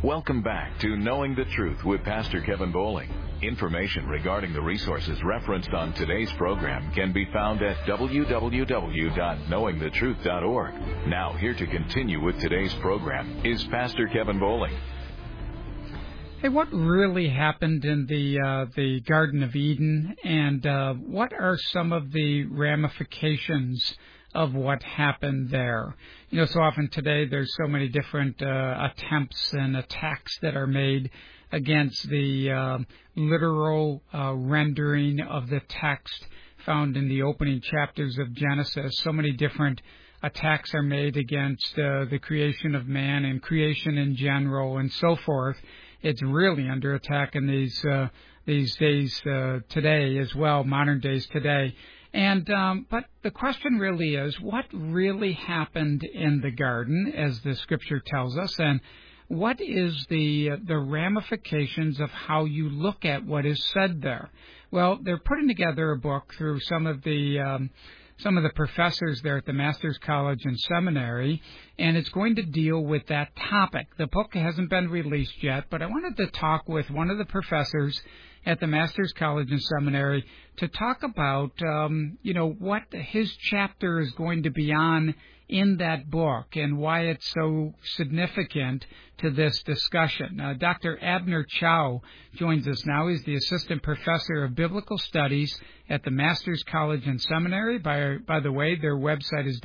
Welcome back to Knowing the Truth with Pastor Kevin Bowling. Information regarding the resources referenced on today's program can be found at www.knowingthetruth.org. Now, here to continue with today's program is Pastor Kevin Bowling. Hey, what really happened in the Garden of Eden, and what are some of the ramifications of what happened there? You know, so often today there's so many different attempts and attacks that are made against the literal rendering of the text found in the opening chapters of Genesis. So many different attacks are made against the creation of man and creation in general and so forth. It's really under attack in these days today as well, modern days today. And but the question really is, what really happened in the garden, as the Scripture tells us, and what is the ramifications of how you look at what is said there? Well, they're putting together a book through some of the professors there at the Master's College and Seminary, and it's going to deal with that topic. The book hasn't been released yet, but I wanted to talk with one of the professors at the Master's College and Seminary to talk about, what his chapter is going to be on in that book and why it's so significant to this discussion. Dr. Abner Chou joins us now. He's the Assistant Professor of Biblical Studies at the Master's College and Seminary. By the way, their website is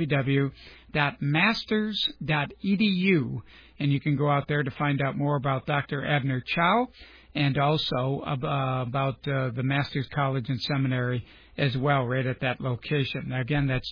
www.masters.edu, and you can go out there to find out more about Dr. Abner Chou and also about the Master's College and Seminary as well, right at that location. Now, again, that's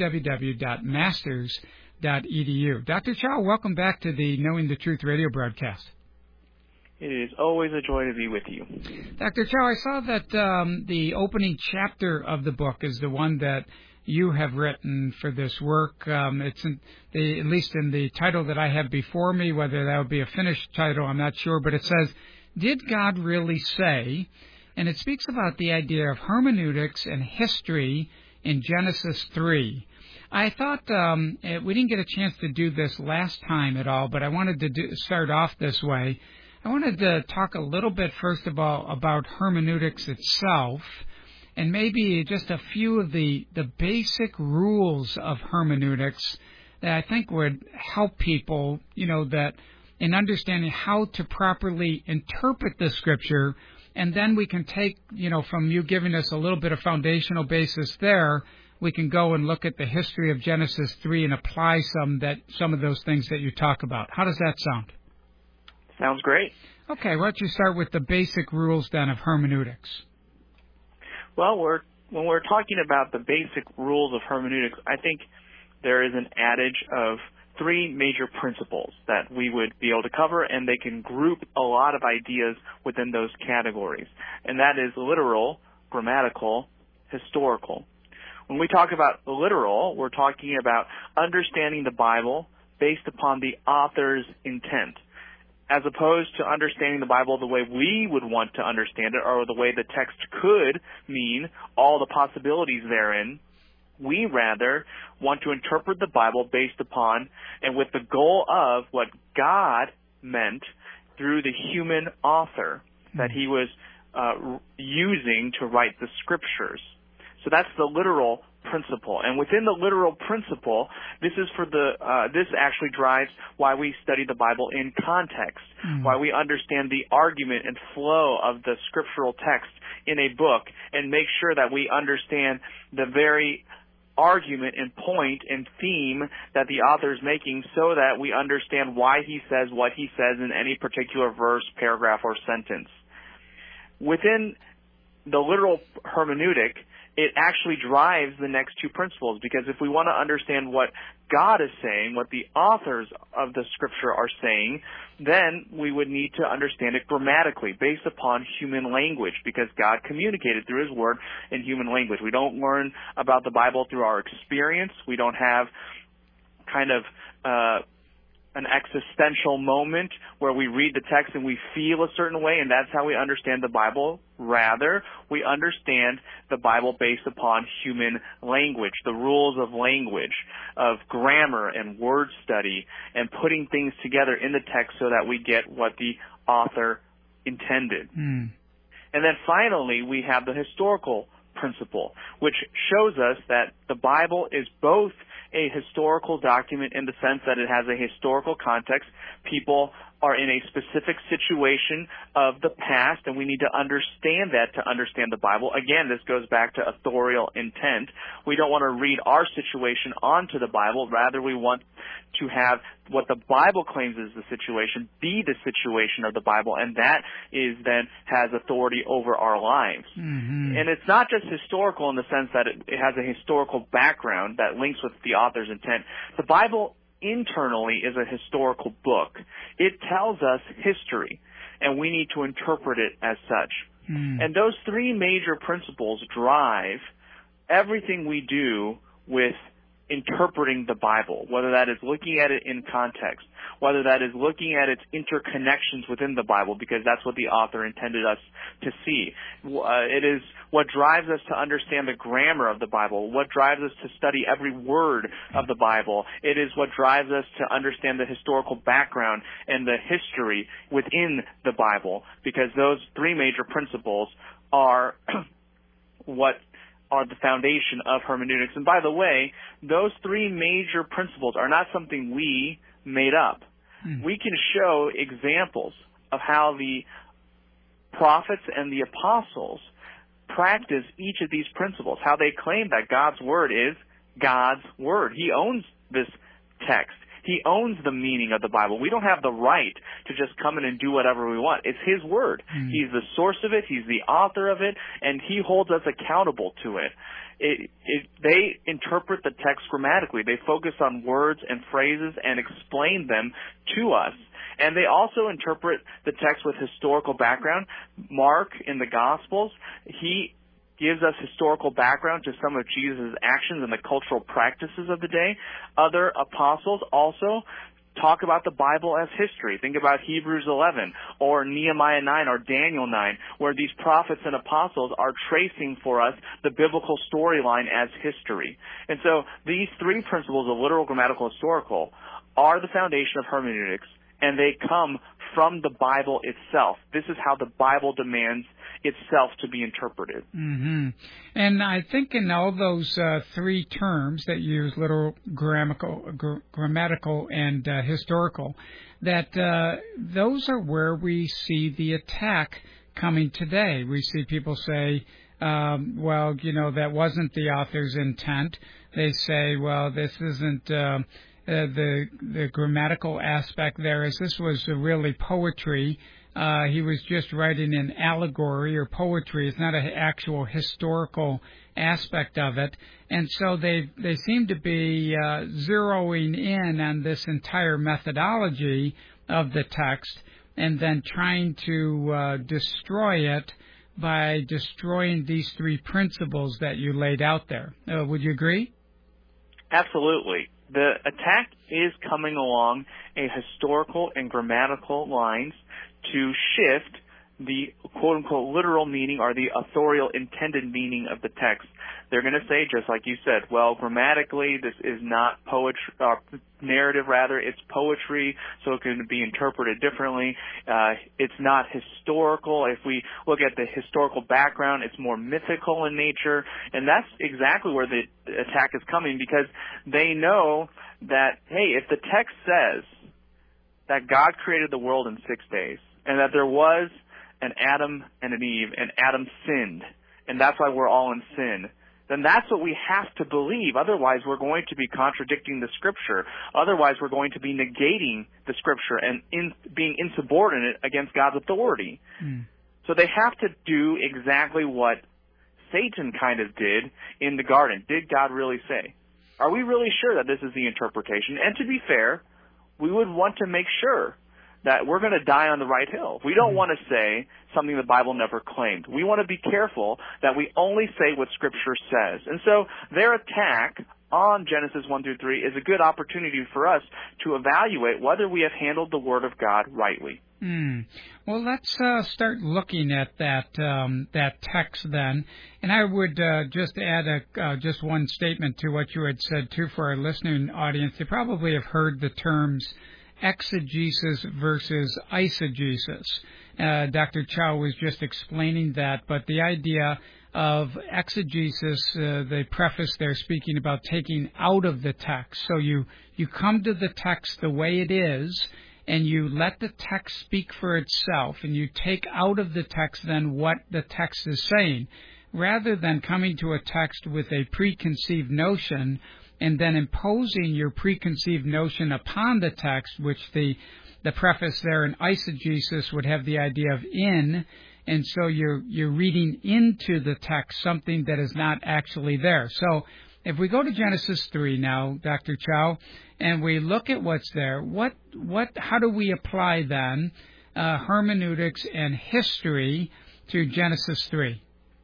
www.masters.edu. Dr. Chou, welcome back to the Knowing the Truth radio broadcast. It is always a joy to be with you. Dr. Chou, I saw that the opening chapter of the book is the one that you have written for this work. It's at least in the title that I have before me. Whether that would be a finished title, I'm not sure, but it says, "Did God Really Say?" And it speaks about the idea of hermeneutics and history in Genesis 3. I thought we didn't get a chance to do this last time at all, but I wanted to start off this way. I wanted to talk a little bit, first of all, about hermeneutics itself, and maybe just a few of the basic rules of hermeneutics that I think would help people, that in understanding how to properly interpret the Scripture. And then we can take, from you giving us a little bit of foundational basis there, we can go and look at the history of Genesis 3 and apply some of those things that you talk about. How does that sound? Sounds great. Okay, why don't you start with the basic rules then of hermeneutics? Well, when we're talking about the basic rules of hermeneutics, I think there is an adage of three major principles that we would be able to cover, and they can group a lot of ideas within those categories. And that is literal, grammatical, historical. When we talk about literal, we're talking about understanding the Bible based upon the author's intent, as opposed to understanding the Bible the way we would want to understand it, or the way the text could mean all the possibilities therein. We rather want to interpret the Bible based upon and with the goal of what God meant through the human author that he was using to write the Scriptures. So that's the literal principle. And within the literal principle, this actually drives why we study the Bible in context, why we understand the argument and flow of the scriptural text in a book, and make sure that we understand the very argument and point and theme that the author is making, so that we understand why he says what he says in any particular verse, paragraph, or sentence. Within the literal hermeneutic, it actually drives the next two principles, because if we want to understand what God is saying, what the authors of the Scripture are saying, then we would need to understand it grammatically, based upon human language, because God communicated through His Word in human language. We don't learn about the Bible through our experience. We don't have kind of an existential moment where we read the text and we feel a certain way, and that's how we understand the Bible. Rather, we understand the Bible based upon human language, the rules of language, of grammar and word study, and putting things together in the text so that we get what the author intended. And then finally, we have the historical principle, which shows us that the Bible is both a historical document in the sense that it has a historical context. People are in a specific situation of the past, and we need to understand that to understand the Bible. Again, this goes back to authorial intent. We don't want to read our situation onto the Bible. Rather, we want to have what the Bible claims is the situation be the situation of the Bible, and that is then has authority over our lives. And it's not just historical in the sense that it has a historical background that links with the author's intent. The Bible internally is a historical book. It tells us history, and we need to interpret it as such. And those three major principles drive everything we do with interpreting the Bible, whether that is looking at it in context, whether that is looking at its interconnections within the Bible, because that's what the author intended us to see. It is what drives us to understand the grammar of the Bible, what drives us to study every word of the Bible. It is what drives us to understand the historical background and the history within the Bible, because those three major principles are what are the foundation of hermeneutics. And by the way, those three major principles are not something we made up. We can show examples of how the prophets and the apostles practice each of these principles, how they claim that God's word is God's word. He owns this text. He owns the meaning of the Bible. We don't have the right to just come in and do whatever we want. It's His word. He's the source of it. He's the author of it, and He holds us accountable to it. They interpret the text grammatically. They focus on words and phrases and explain them to us. And they also interpret the text with historical background. Mark, in the Gospels, he gives us historical background to some of Jesus' actions and the cultural practices of the day. Other apostles also talk about the Bible as history. Think about Hebrews 11 or Nehemiah 9 or Daniel 9, where these prophets and apostles are tracing for us the biblical storyline as history. And so these three principles of literal, grammatical, historical are the foundation of hermeneutics, and they come from the Bible itself. This is how the Bible demands itself to be interpreted. And I think in all those three terms that you use, literal, grammatical, and historical, that those are where we see the attack coming today. We see people say, well, you know, that wasn't the author's intent. They say, well, this isn't the grammatical aspect there, as this was really poetry. He was just writing an allegory or poetry. It's not an actual historical aspect of it. And so they seem to be zeroing in on this entire methodology of the text and then trying to destroy it by destroying these three principles that you laid out there. Would you agree? Absolutely. The attack is coming along a historical and grammatical lines to shift the quote-unquote literal meaning or the authorial intended meaning of the text. They're going to say, just like you said, well, grammatically, this is not poetry, narrative rather, it's poetry, so it can be interpreted differently. It's not historical. If we look at the historical background, it's more mythical in nature, and that's exactly where the attack is coming, because they know that, hey, if the text says that God created the world in 6 days, and that there was an Adam and an Eve, and Adam sinned, and that's why we're all in sin, then that's what we have to believe. Otherwise, we're going to be contradicting the Scripture. Otherwise, we're going to be negating the Scripture and being insubordinate against God's authority. So they have to do exactly what Satan kind of did in the garden. Did God really say? Are we really sure that this is the interpretation? And to be fair, we would want to make sure that we're going to die on the right hill. We don't want to say something the Bible never claimed. We want to be careful that we only say what Scripture says. And so their attack on Genesis 1 through 3 is a good opportunity for us to evaluate whether we have handled the Word of God rightly. Well, let's start looking at that text then, and I would just add just one statement to what you had said too for our listening audience. They probably have heard the terms exegesis versus eisegesis. Dr. Chow was just explaining that, but the idea of exegesis, the preface there speaking about taking out of the text. So you come to the text the way it is, and you let the text speak for itself, and you take out of the text then what the text is saying, rather than coming to a text with a preconceived notion and then imposing your preconceived notion upon the text, which the preface there in eisegesis would have the idea of in, and so you're reading into the text something that is not actually there. So if we go to Genesis 3 now, Dr. Chow, and we look at what's there, how do we apply then hermeneutics and history to Genesis 3?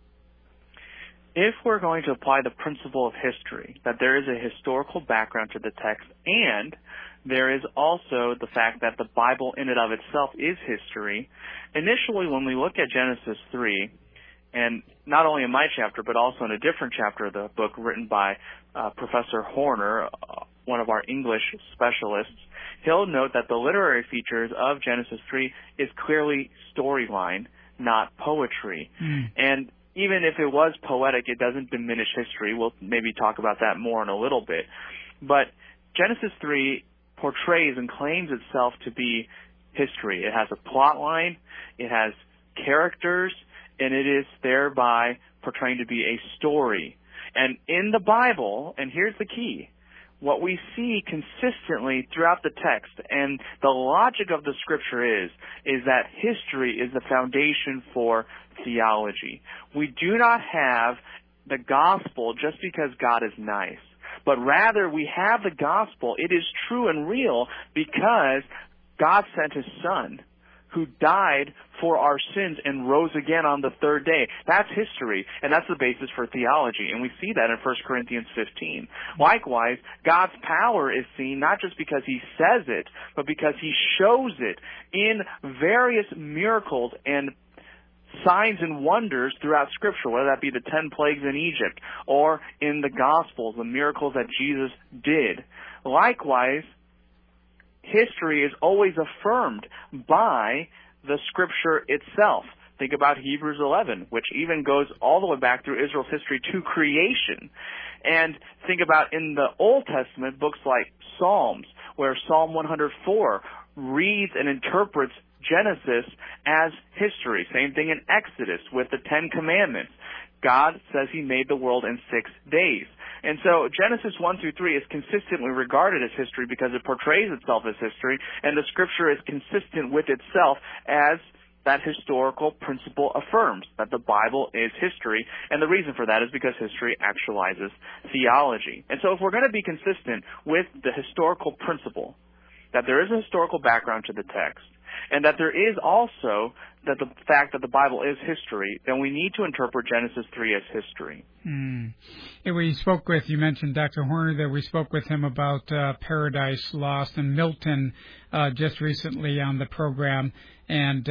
If we're going to apply the principle of history, that there is a historical background to the text, and there is also the fact that the Bible in and of itself is history, initially when we look at Genesis 3, and not only in my chapter, but also in a different chapter of the book written by Professor Horner, one of our English specialists, he'll note that the literary features of Genesis 3 is clearly storyline, not poetry. And even if it was poetic, it doesn't diminish history. We'll maybe talk about that more in a little bit. But Genesis 3 portrays and claims itself to be history. It has a plot line, it has characters, and it is thereby portraying to be a story. And in the Bible, and here's the key, what we see consistently throughout the text, and the logic of the Scripture is that history is the foundation for theology. We do not have the gospel just because God is nice, but rather we have the gospel. It is true and real because God sent His Son, who died for our sins and rose again on the third day. That's history, and that's the basis for theology, and we see that in 1 Corinthians 15. Likewise, God's power is seen not just because He says it, but because He shows it in various miracles and signs and wonders throughout Scripture, whether that be the 10 plagues in Egypt or in the Gospels, the miracles that Jesus did. Likewise, history is always affirmed by the Scripture itself. Think about Hebrews 11, which even goes all the way back through Israel's history to creation. And think about in the Old Testament, books like Psalms, where Psalm 104 reads and interprets Genesis as history. Same thing in Exodus with the 10 Commandments. God says He made the world in 6 days. And so Genesis 1 through 3 is consistently regarded as history because it portrays itself as history, and the Scripture is consistent with itself as that historical principle affirms, that the Bible is history, and the reason for that is because history actualizes theology. And so if we're going to be consistent with the historical principle, that there is a historical background to the text, and that there is also that the fact that the Bible is history, then we need to interpret Genesis 3 as history. And we spoke with, you mentioned Dr. Horner, that we spoke with him about Paradise Lost and Milton just recently on the program, and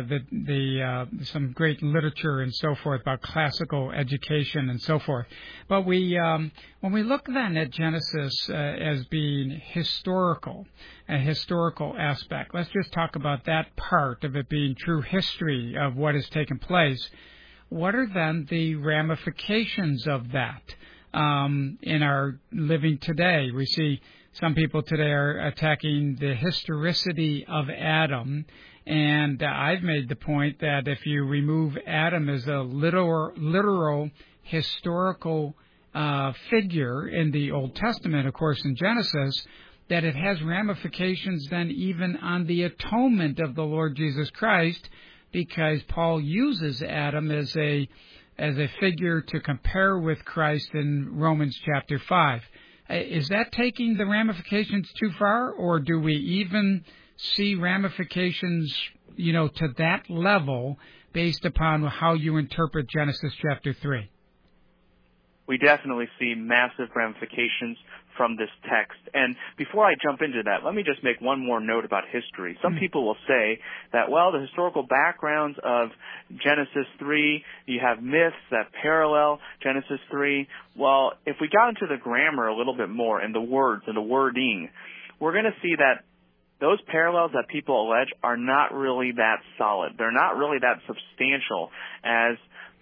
some great literature and so forth about classical education and so forth. But when we look then at Genesis as being historical, a historical aspect, let's just talk about that part of it being true history of what has taken place. What are then the ramifications of that in our living today? We see some people today are attacking the historicity of Adam, and I've made the point that if you remove Adam as a literal historical figure in the Old Testament, of course, in Genesis, that it has ramifications then even on the atonement of the Lord Jesus Christ, because Paul uses Adam as a figure to compare with Christ in Romans chapter 5. Is that taking the ramifications too far, or do we even see ramifications, to that level based upon how you interpret Genesis chapter 3? we definitely see massive ramifications from this text. And before I jump into that, let me just make one more note about history. Some people will say that, well, the historical backgrounds of Genesis 3, you have myths that parallel Genesis 3. Well, if we got into the grammar a little bit more and the words and the wording, we're going to see that those parallels that people allege are not really that solid. They're not really that substantial as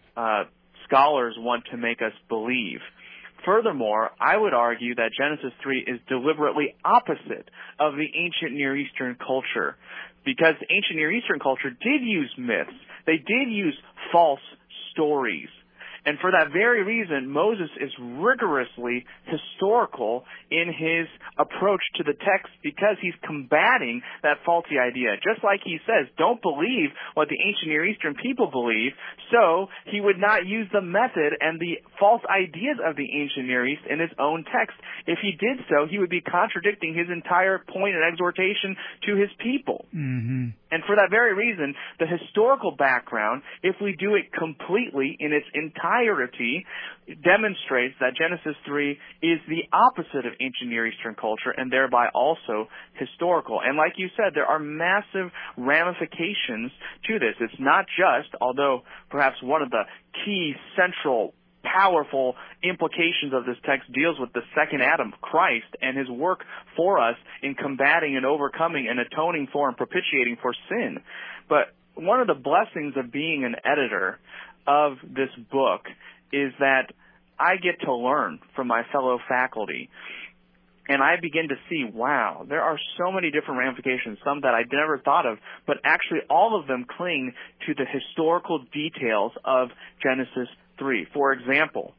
scholars want to make us believe. Furthermore, I would argue that Genesis 3 is deliberately opposite of the ancient Near Eastern culture, because the ancient Near Eastern culture did use myths. They did use false stories. And for that very reason, Moses is rigorously historical in his approach to the text, because he's combating that faulty idea. Just like he says, don't believe what the ancient Near Eastern people believe, so he would not use the method and the false ideas of the ancient Near East in his own text. If he did so, he would be contradicting his entire point and exhortation to his people. Mm-hmm. And for that very reason, the historical background, if we do it completely in its entirety, demonstrates that Genesis 3 is the opposite of ancient Near Eastern culture and thereby also historical. And like you said, there are massive ramifications to this. It's not just, although perhaps one of the key central powerful implications of this text deals with the second Adam, Christ, and his work for us in combating and overcoming and atoning for and propitiating for sin. But one of the blessings of being an editor of this book is that I get to learn from my fellow faculty. And I begin to see, wow, there are so many different ramifications, some that I never thought of, but actually all of them cling to the historical details of Genesis 3. For example,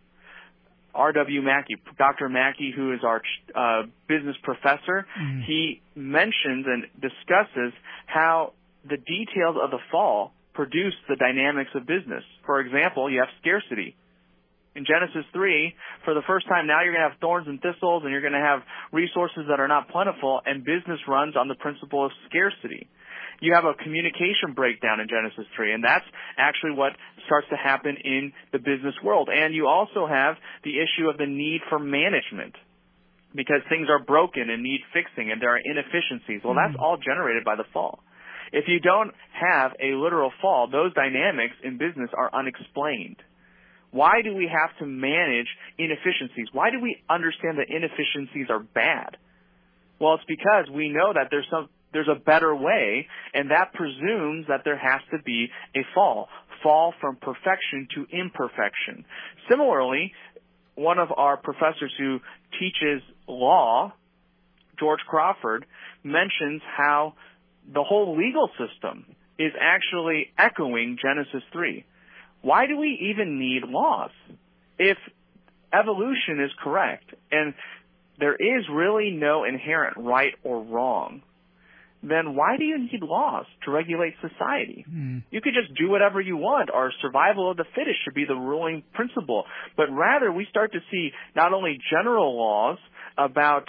R.W. Mackey, Dr. Mackey, who is our business professor, he mentions and discusses how the details of the fall produce the dynamics of business. For example, you have scarcity. In Genesis 3, for the first time now, you're going to have thorns and thistles, and you're going to have resources that are not plentiful, and business runs on the principle of scarcity. You have a communication breakdown in Genesis 3, and that's actually what starts to happen in the business world. And you also have the issue of the need for management, because things are broken and need fixing, and there are inefficiencies. Well, that's all generated by the fall. If you don't have a literal fall, those dynamics in business are unexplained. Why do we have to manage inefficiencies? Why do we understand that inefficiencies are bad? Well, it's because we know that there's a better way, and that presumes that there has to be a fall from perfection to imperfection. Similarly, one of our professors who teaches law, George Crawford, mentions how the whole legal system is actually echoing Genesis 3. Why do we even need laws? If evolution is correct and there is really no inherent right or wrong, then why do you need laws to regulate society? You could just do whatever you want, or survival of the fittest should be the ruling principle. But rather, we start to see not only general laws about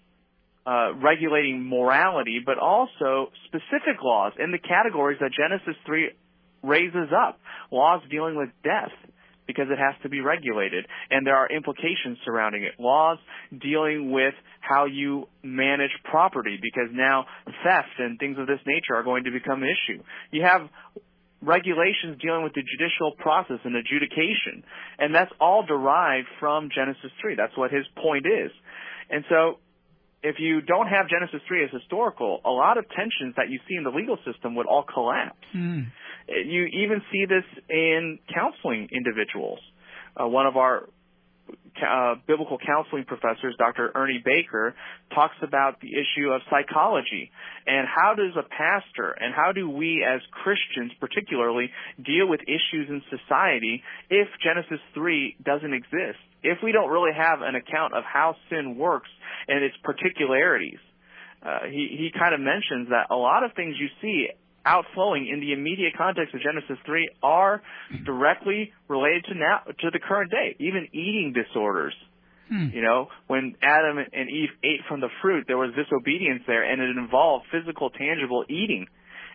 regulating morality, but also specific laws in the categories that Genesis 3 raises up. Laws dealing with death, because it has to be regulated, and there are implications surrounding it. Laws dealing with how you manage property, because now theft and things of this nature are going to become an issue. You have regulations dealing with the judicial process and adjudication, and that's all derived from Genesis 3. That's what his point is. And so if you don't have Genesis 3 as historical, a lot of tensions that you see in the legal system would all collapse. You even see this in counseling individuals. One of our biblical counseling professors, Dr. Ernie Baker, talks about the issue of psychology and how does a pastor and how do we as Christians particularly deal with issues in society if Genesis 3 doesn't exist, if we don't really have an account of how sin works and its particularities. He kind of mentions that a lot of things you see outflowing in the immediate context of Genesis 3 are directly related to the current day, even eating disorders. You know, when Adam and Eve ate from the fruit, there was disobedience there, and it involved physical, tangible eating.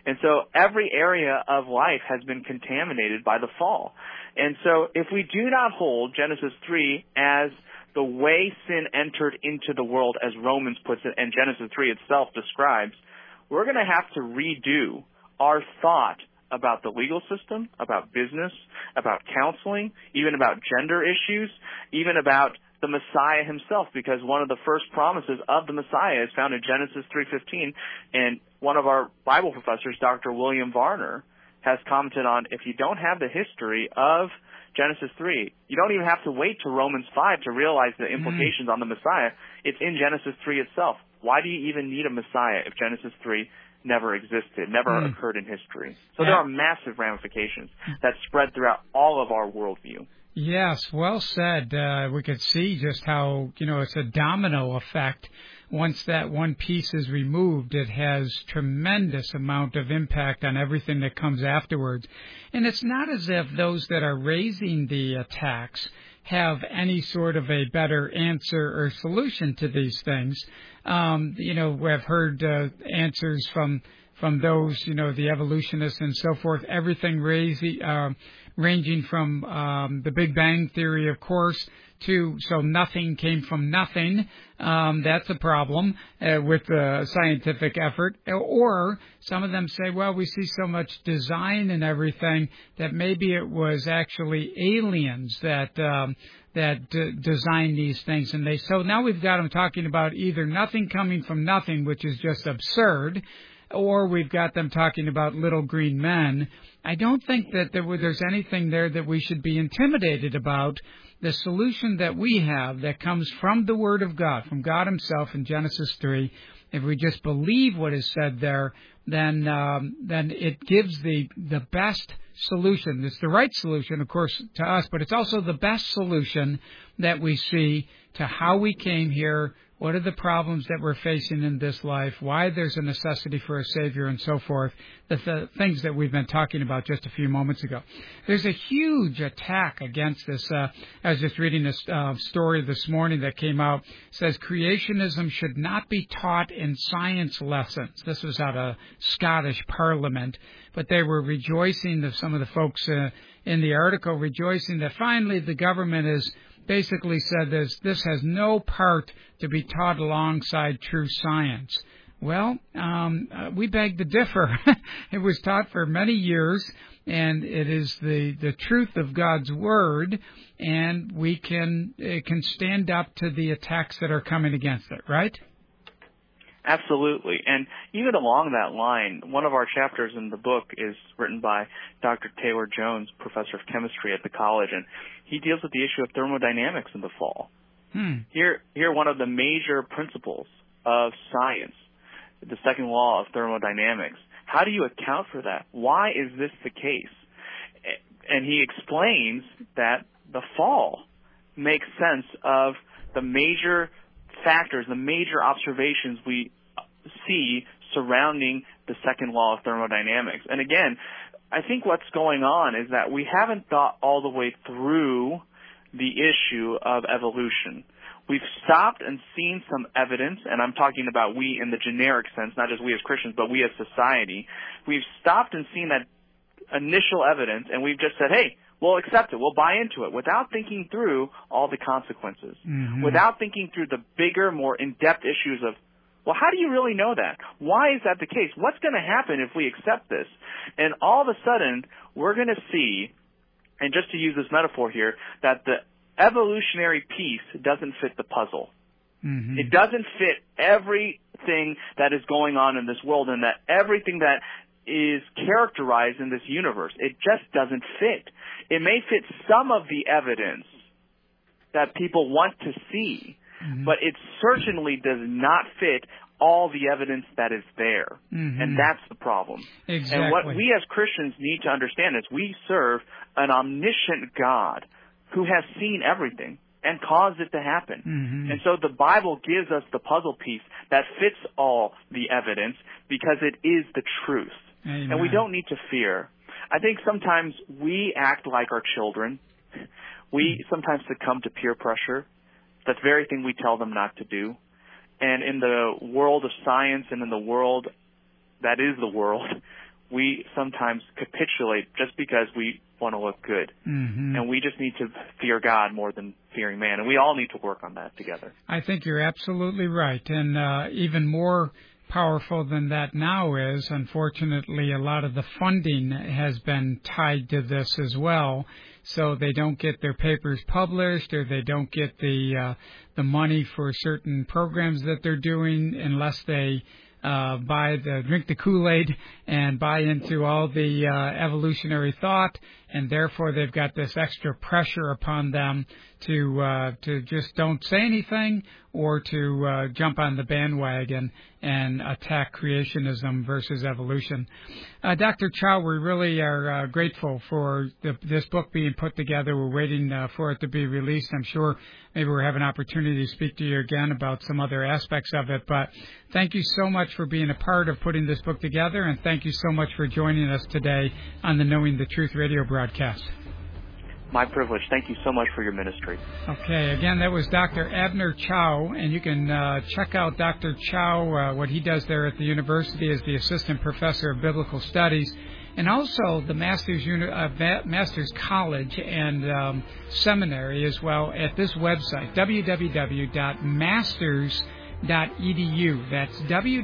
And so every area of life has been contaminated by the fall. And so if we do not hold Genesis 3 as the way sin entered into the world, as Romans puts it, and Genesis 3 itself describes, we're going to have to redo our thought about the legal system, about business, about counseling, even about gender issues, even about the Messiah himself, because one of the first promises of the Messiah is found in Genesis 3:15, and one of our Bible professors, Dr. William Varner, has commented on, if you don't have the history of Genesis 3, you don't even have to wait to Romans 5 to realize the implications on the Messiah. It's in Genesis 3 itself. Why do you even need a Messiah if Genesis 3 never existed, never occurred in history? So there are massive ramifications that spread throughout all of our worldview. Yes, well said. We could see just how, it's a domino effect. Once that one piece is removed, it has tremendous amount of impact on everything that comes afterwards. And it's not as if those that are raising the attacks have any sort of a better answer or solution to these things. We've heard answers from those, the evolutionists and so forth, everything ranging from the Big Bang Theory, of course, so nothing came from nothing. That's a problem with the scientific effort. Or some of them say, well, we see so much design and everything that maybe it was actually aliens that designed these things. And so now we've got them talking about either nothing coming from nothing, which is just absurd, or we've got them talking about little green men. I don't think that there's anything there that we should be intimidated about. The solution that we have that comes from the Word of God, from God himself in Genesis 3, if we just believe what is said there, then it gives the best solution. It's the right solution, of course, to us, but it's also the best solution that we see to how we came here, what are the problems that we're facing in this life, why there's a necessity for a Savior, and so forth, the things that we've been talking about just a few moments ago. There's a huge attack against this. I was just reading a story this morning that came out. It says creationism should not be taught in science lessons. This was out of Scottish Parliament, but they were rejoicing, some of the folks in the article rejoicing that finally the government has basically said this has no part to be taught alongside true science. Well, we beg to differ. It was taught for many years, and it is the truth of God's Word, and it can stand up to the attacks that are coming against it, right? Absolutely. And even along that line, one of our chapters in the book is written by Dr. Taylor Jones, professor of chemistry at the college, and he deals with the issue of thermodynamics in the fall. Here, one of the major principles of science, the second law of thermodynamics. How do you account for that? Why is this the case? And he explains that the fall makes sense of the major factors, the major observations we see surrounding the second law of thermodynamics. And again, I think what's going on is that we haven't thought all the way through the issue of evolution. We've stopped and seen some evidence, and I'm talking about we in the generic sense, not just we as Christians, but we as society. We've stopped and seen that initial evidence, and we've just said, hey, we'll accept it, we'll buy into it, without thinking through all the consequences, without thinking through the bigger, more in-depth issues of, well, how do you really know that? Why is that the case? What's going to happen if we accept this? And all of a sudden, we're going to see, and just to use this metaphor here, that the evolutionary piece doesn't fit the puzzle. It doesn't fit everything that is going on in this world, and that everything that is characterized in this universe. It just doesn't fit. It may fit some of the evidence that people want to see, but it certainly does not fit all the evidence that is there. And that's the problem. Exactly. And what we as Christians need to understand is we serve an omniscient God who has seen everything and caused it to happen. And so the Bible gives us the puzzle piece that fits all the evidence because it is the truth. Amen. And we don't need to fear. I think sometimes we act like our children. We sometimes succumb to peer pressure, the very thing we tell them not to do. And in the world of science and in the world that is the world, we sometimes capitulate just because we want to look good. Mm-hmm. And we just need to fear God more than fearing man. And we all need to work on that together. I think you're absolutely right. And even more powerful than that now is, unfortunately, a lot of the funding has been tied to this as well. So they don't get their papers published, or they don't get the money for certain programs that they're doing unless they drink the Kool-Aid and buy into all the evolutionary thought, and therefore they've got this extra pressure upon them to just don't say anything, or to jump on the bandwagon and attack creationism versus evolution. Dr. Chow, we really are grateful for this book being put together. We're waiting for it to be released. I'm sure maybe we'll have an opportunity to speak to you again about some other aspects of it. But thank you so much for being a part of putting this book together, and thank you so much for joining us today on the Knowing the Truth radio broadcast. My privilege. Thank you so much for your ministry. Okay, again, that was Dr. Abner Chow, and you can check out Dr. Chow, what he does there at the university as the Assistant Professor of Biblical Studies, and also the Master's College and Seminary as well at this website, www.masters.edu. That's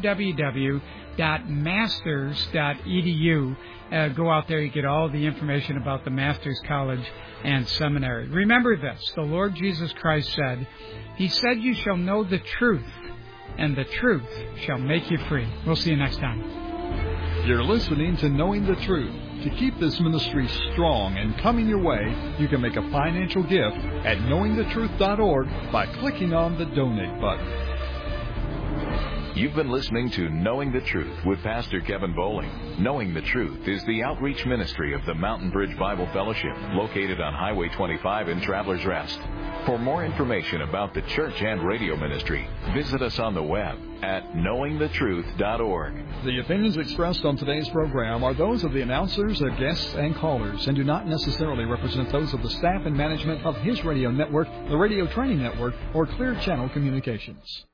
www.masters.edu. Go out there, you get all the information about the Master's College and Seminary. Remember this, the Lord Jesus Christ said, He said, you shall know the truth, and the truth shall make you free. We'll see you next time. You're listening to Knowing the Truth. To keep this ministry strong and coming your way, you can make a financial gift at knowingthetruth.org by clicking on the Donate button. You've been listening to Knowing the Truth with Pastor Kevin Bowling. Knowing the Truth is the outreach ministry of the Mountain Bridge Bible Fellowship, located on Highway 25 in Travelers Rest. For more information about the church and radio ministry, visit us on the web at knowingthetruth.org. The opinions expressed on today's program are those of the announcers, their guests, and callers, and do not necessarily represent those of the staff and management of His Radio Network, the Radio Training Network, or Clear Channel Communications.